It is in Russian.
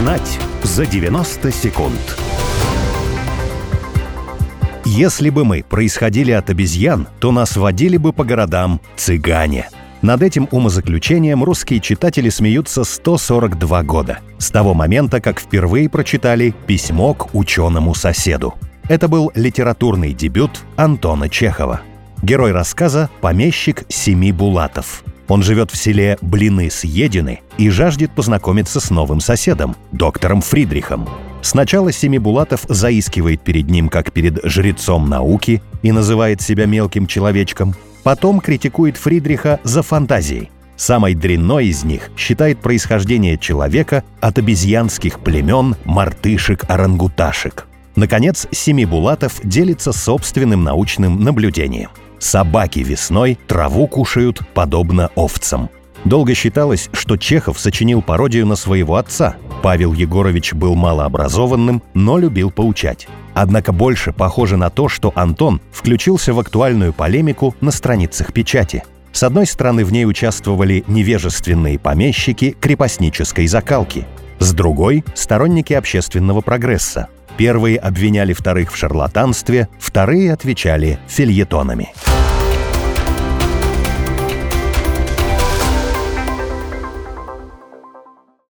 Узнать за 90 секунд. Если бы мы происходили от обезьян, то нас водили бы по городам цыгане. Над этим умозаключением русские читатели смеются 142 года. С того момента, как впервые прочитали «Письмо к ученому соседу». Это был литературный дебют Антона Чехова. Герой рассказа – помещик Семибулатов. Он живет в селе Блины-Съедины и жаждет познакомиться с новым соседом, доктором Фридрихом. Сначала Семибулатов заискивает перед ним, как перед жрецом науки, и называет себя мелким человечком. Потом критикует Фридриха за фантазии. Самой дрянной из них считает происхождение человека от обезьянских племен мартышек-орангуташек. Наконец, Семибулатов делится собственным научным наблюдением. Собаки весной траву кушают, подобно овцам. Долго считалось, что Чехов сочинил пародию на своего отца. Павел Егорович был малообразованным, но любил поучать. Однако больше похоже на то, что Антон включился в актуальную полемику на страницах печати. С одной стороны, в ней участвовали невежественные помещики крепостнической закалки. С другой – сторонники общественного прогресса. Первые обвиняли вторых в шарлатанстве, вторые отвечали фельетонами.